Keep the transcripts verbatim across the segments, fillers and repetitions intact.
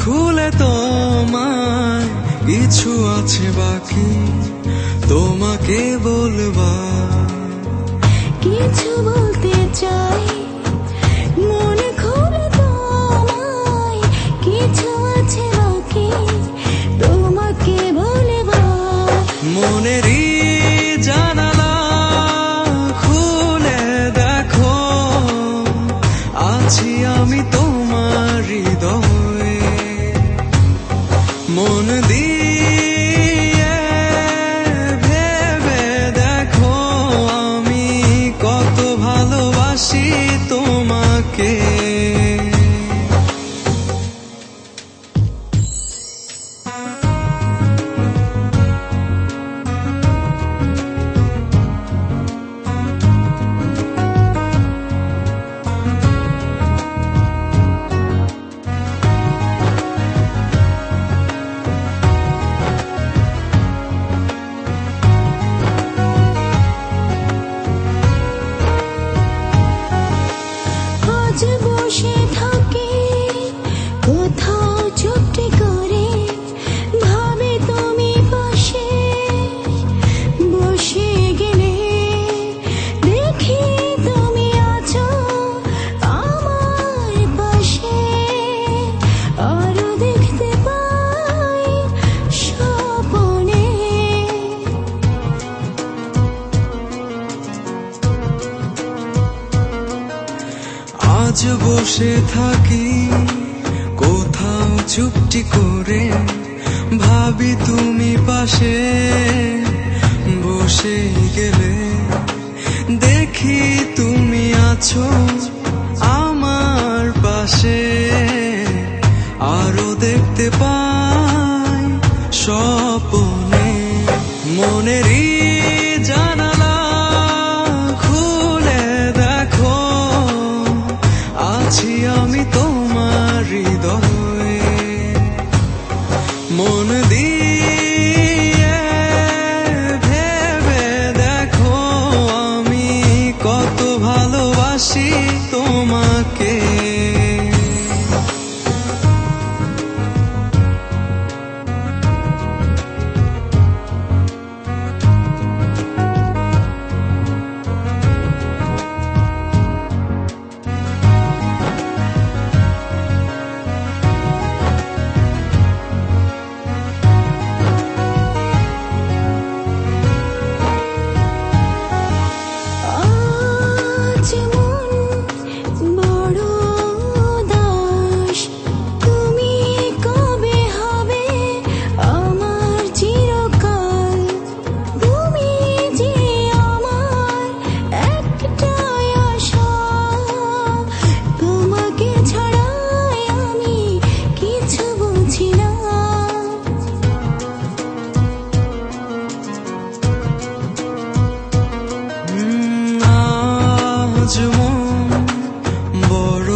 খুলে তোমায় কিছু আছে বাকি তোমাকে বলবার। কিছু বলতে চাই মন খুলে তোমায় কিছু আছে বাকি তোমাকে বলবার। মনেরই জানালা খুলে দেখো আছি আমি তোমার হৃদয়ে। মন দিয়ে ভেবে দেখো আমি কত ভালোবাসি তোমাকে। আজ বসে থাকি কোথাও চুপটি করে ভাবে তুমি পাশে বসে গেলে দেখি তুমি আছো আমার পাশে। আরো দেখতে পাই স্বপ্নে আজ বসে থাকি কোথাও চুপটি করে ভাবি তুমি পাশে বসে গেলে দেখি তুমি আছো আমার পাশে। আরো দেখতে পাই স্বপ্নে মনেরই জানালা খুলে দেখো আছি আমি তোমার হৃদয়ে। মন দিয়ে ভেবে দেখো আমি কত ভালোবাসি তোমাকে। আজ মন বড় উদাস তুমি কবে হবে আমার চিরকাল। তুমি যে আমার একটাই আশা তোমাকে ছাড়াই আমি কিছু বুঝি না। আজ মন বড়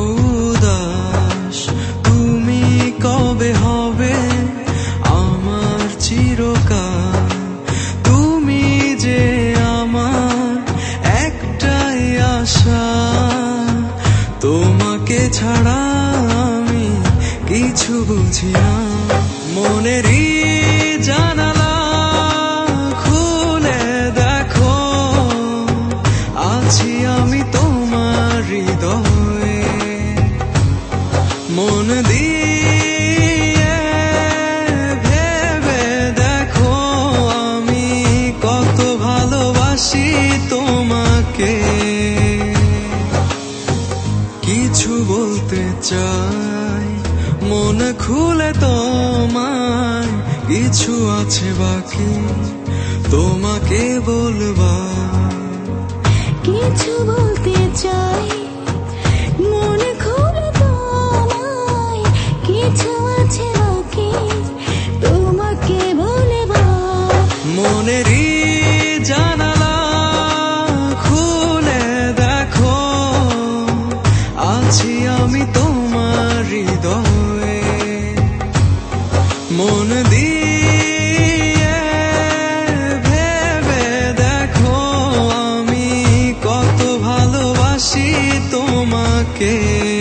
উদাস তুমি কবে হবে আমার চিরকাল। তুমি যে আমার একটাই আশা তোমাকে ছাড়া আমি কিছু বুঝি না। মনেরই জানালা খুলে দেখো আছি আমি তোমার হৃদয়ে। মন দিয়ে ভেবে দেখো আমি কত ভালোবাসি তোমাকে। কিছু বলতে চাই মন খুলে তোমায় কিছু আছে বাকি তোমাকে বলবার। কিছু বলতে চাই মন খুলে তোমায় কিছু আছে বাকি তোমাকে বলবার। মনেরই জানালা খুলে দেখো আছি আমি তোমার হৃদয়ে। মন দিয়ে ভেবে দেখো আমি কত ভালোবাসি তোমাকে।